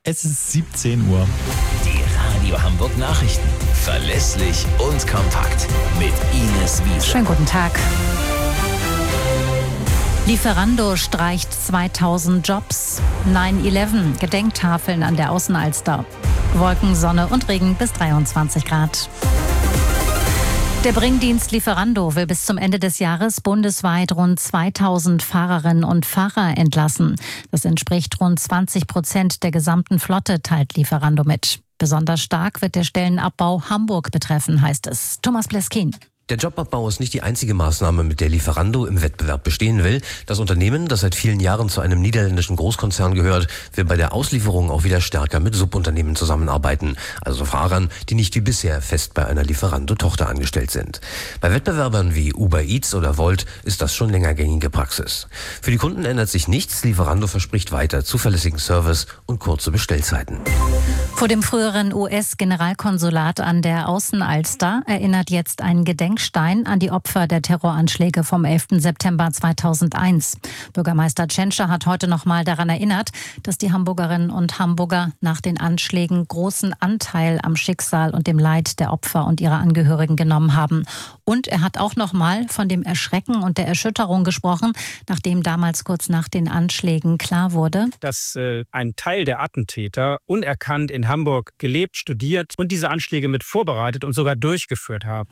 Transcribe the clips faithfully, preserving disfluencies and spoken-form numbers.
Es ist siebzehn Uhr. Die Radio Hamburg Nachrichten. Verlässlich und kompakt. Mit Ines Wiese. Schönen guten Tag. Lieferando streicht zweitausend Jobs. neun elf, Gedenktafeln an der Außenalster. Wolken, Sonne und Regen bis dreiundzwanzig Grad. Der Bringdienst Lieferando will bis zum Ende des Jahres bundesweit rund zweitausend Fahrerinnen und Fahrer entlassen. Das entspricht rund zwanzig Prozent der gesamten Flotte, teilt Lieferando mit. Besonders stark wird der Stellenabbau Hamburg betreffen, heißt es. Thomas Bleskin. Der Jobabbau ist nicht die einzige Maßnahme, mit der Lieferando im Wettbewerb bestehen will. Das Unternehmen, das seit vielen Jahren zu einem niederländischen Großkonzern gehört, will bei der Auslieferung auch wieder stärker mit Subunternehmen zusammenarbeiten. Also Fahrern, die nicht wie bisher fest bei einer Lieferando-Tochter angestellt sind. Bei Wettbewerbern wie Uber Eats oder Volt ist das schon länger gängige Praxis. Für die Kunden ändert sich nichts. Lieferando verspricht weiter zuverlässigen Service und kurze Bestellzeiten. Vor dem früheren U S-Generalkonsulat an der Außenalster erinnert jetzt ein Gedenkstein an die Opfer der Terroranschläge vom elften September zweitausendeins. Bürgermeister Tschentscher hat heute noch mal daran erinnert, dass die Hamburgerinnen und Hamburger nach den Anschlägen großen Anteil am Schicksal und dem Leid der Opfer und ihrer Angehörigen genommen haben. Und er hat auch noch mal von dem Erschrecken und der Erschütterung gesprochen, nachdem damals kurz nach den Anschlägen klar wurde, dass äh, ein Teil der Attentäter unerkannt in Hamburg gelebt, studiert und diese Anschläge mit vorbereitet und sogar durchgeführt haben.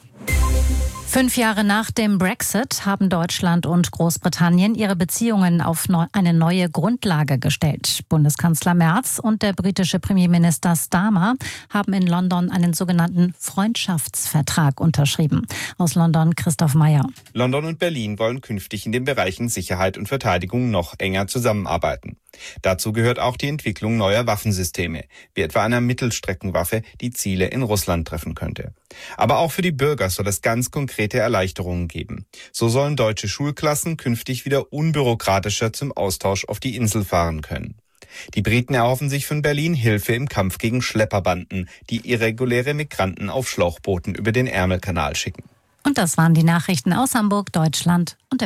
Fünf Jahre nach dem Brexit haben Deutschland und Großbritannien ihre Beziehungen auf eine neue Grundlage gestellt. Bundeskanzler Merz und der britische Premierminister Starmer haben in London einen sogenannten Freundschaftsvertrag unterschrieben. Aus London Christoph Meyer. London und Berlin wollen künftig in den Bereichen Sicherheit und Verteidigung noch enger zusammenarbeiten. Dazu gehört auch die Entwicklung neuer Waffensysteme, wie etwa einer Mittelstreckenwaffe, die Ziele in Russland treffen könnte. Aber auch für die Bürger soll es ganz konkrete Erleichterungen geben. So sollen deutsche Schulklassen künftig wieder unbürokratischer zum Austausch auf die Insel fahren können. Die Briten erhoffen sich von Berlin Hilfe im Kampf gegen Schlepperbanden, die irreguläre Migranten auf Schlauchbooten über den Ärmelkanal schicken. Und das waren die Nachrichten aus Hamburg, Deutschland und der